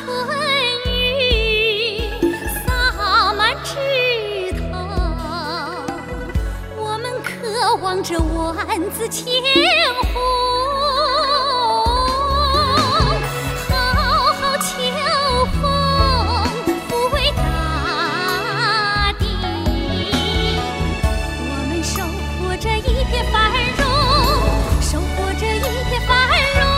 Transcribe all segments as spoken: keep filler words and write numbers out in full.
春雨洒满枝头，我们渴望着万紫千红。好好秋风抚慰大地，我们收获着一片繁荣，收获着一片繁荣。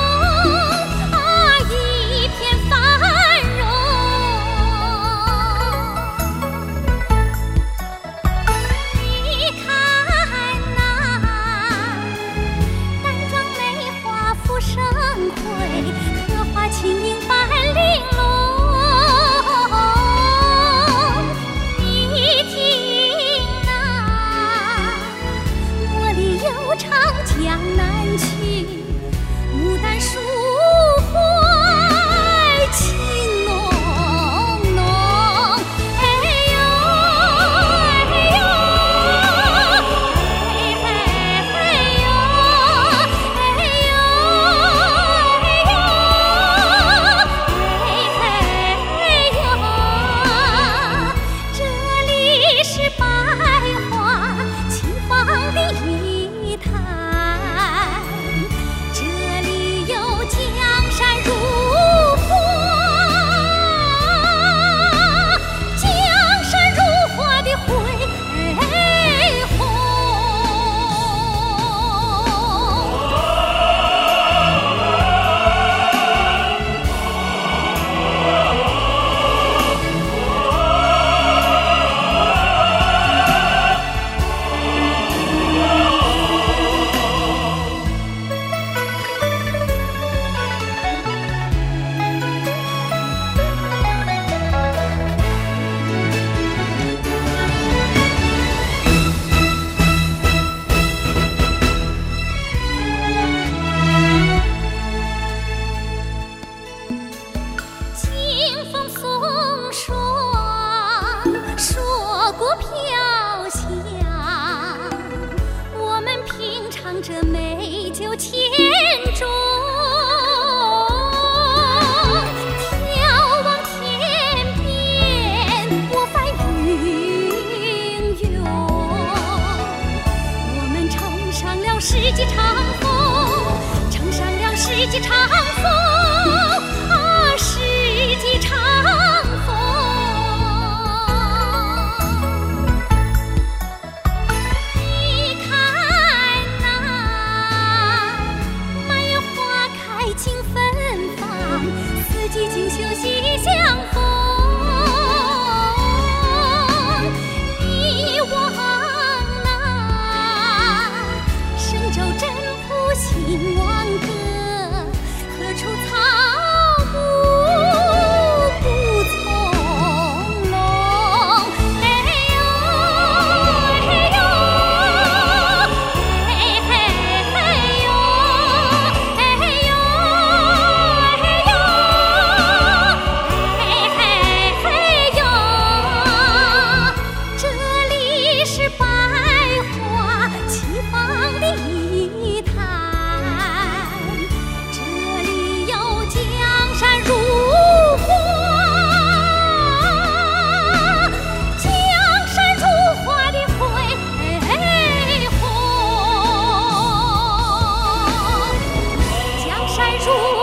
轻盈般玲珑，你听那茉莉悠唱江南曲，牡丹树怀情浓浓。哎呦哎呦哎哎呦哎呦哎呦。这美酒千种，眺望天边波翻云涌，我们乘上了世纪长风，乘上了世纪长风啊，世纪长风。四季锦绣喜相逢，一望那神州真谱兴亡歌，何处草木不从容。哎呦哎呦哎嘿嘿呦哎呦哎呦。山如